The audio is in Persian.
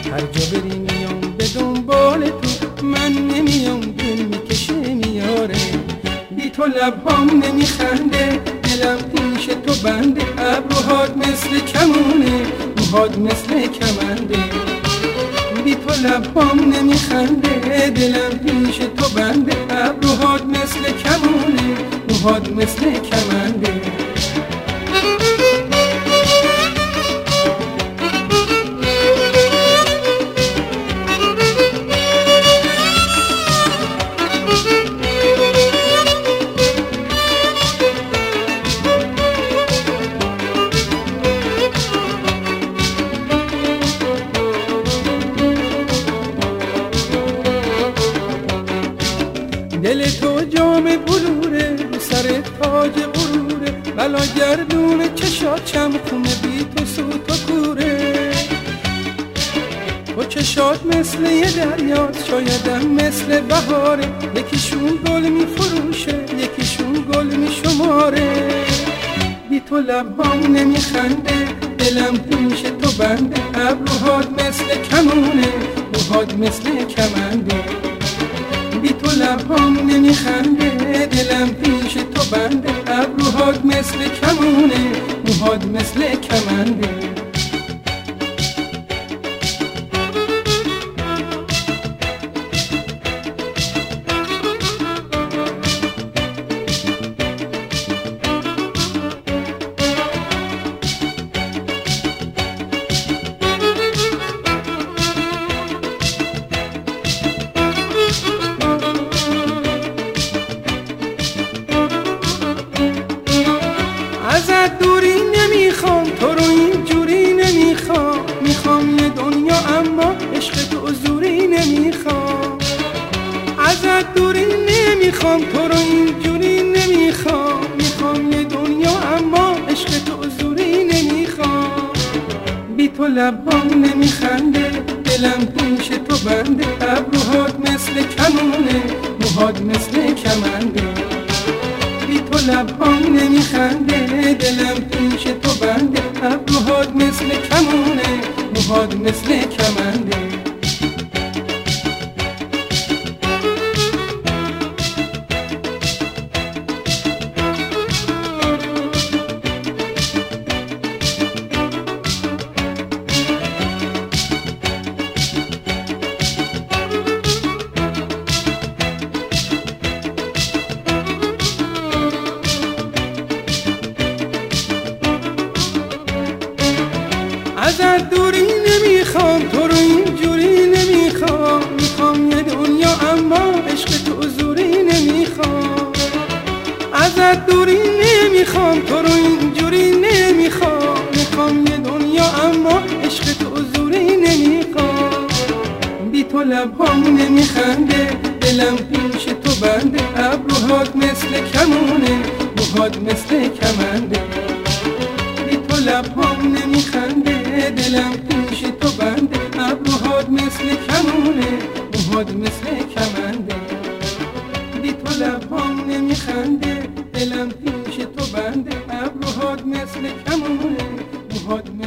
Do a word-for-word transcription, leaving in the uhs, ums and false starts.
هر جا بری میام به دنبال تو، من نمیام دل میکشه میاره. بی تو لبهام نمیخنده، دلم پیش تو بنده. ابروهات مثل کمونه، موهات مثل کمنده. بی تو لبهام نمیخنده، دلم پیش تو بنده. ابروهات مثل کمونه، موهات مثل کمنده. دل تو جام بلوره، رو سر تاج غروره. بلا گردون چشات چمخونه، بی تو سوت و کوره. تو چشات مثل یه دریاست، شایدم مثل بهاره. یکیشون گل می فروشه، یکیشون گل می شماره. بی تو لبهام نمیخنده، دلم پیش تو بنده. ابروهات مثل کمونه، موهات مثل کمنده. بی تو لبهام نمیخنده، دلم پیش تو بنده. ابروهات مثل کمونه، موهات مثل کمنده. ازت دوری نمیخوام، تو رو اینجوری نمیخوام. میخوام یه دنیا اما عشق تو زوری نمیخوام. ازت دوری نمیخوام، تو رو اینجوری نمیخوام. میخوام یه دنیا اما عشق تو زوری نمیخوام. بی تو لبهام نمیخنده، دلم پیش تو بنده. ابروهات مثل کمونه، موهات مثل کمنده. بی تو لبهام نمیخنده، دلم پیش تو بنده. ابروهات مثل کمونه، موهات مثل کمنده. ازت دوری نمیخوام، تو رو اینجوری نمیخوام. میخوام یه دنیا اما عشق تو زوری نمیخوام. ازت دوری نمیخوام، تو رو اینجوری نمیخوام. میخوام یه دنیا اما عشق تو زوری نمیخوام. بی تو لبهام نمیخنده، دلم پیش تو بنده. ابروهات مثل کمونه، موهات مثل کمنده. بی تو لبهام نمیخنده، دلم پیش تو بنده. ابروهات مثل کمونه، موهات مثل کمنده. بی تو لبهام نمیخنده، دلم پیش تو بنده. ابروهات مثل کمونه، موهات مثل